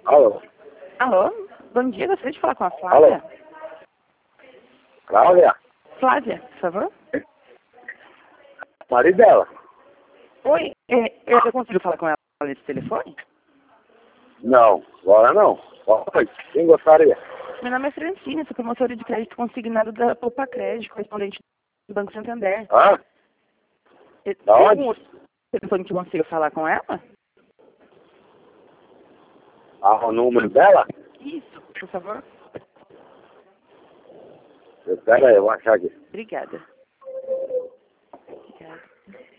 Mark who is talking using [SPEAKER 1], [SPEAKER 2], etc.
[SPEAKER 1] Alô?
[SPEAKER 2] Alô? Bom dia, gostaria de falar com a Flávia.
[SPEAKER 1] Alô? Cláudia?
[SPEAKER 2] Flávia, por favor.
[SPEAKER 1] Marido dela?
[SPEAKER 2] Oi, eu consigo falar com ela nesse telefone?
[SPEAKER 1] Não, agora não. Oi, quem gostaria?
[SPEAKER 2] Meu nome é Francine, sou promotora de crédito consignado da Poupa Crédito, correspondente do Banco Santander.
[SPEAKER 1] Hã?
[SPEAKER 2] Tem
[SPEAKER 1] Da onde?
[SPEAKER 2] algum outro telefone que eu consiga falar com ela?
[SPEAKER 1] Ah, o número dela?
[SPEAKER 2] Isso, por favor.
[SPEAKER 1] Espera aí, eu vou achar aqui.
[SPEAKER 2] Obrigada. Obrigada.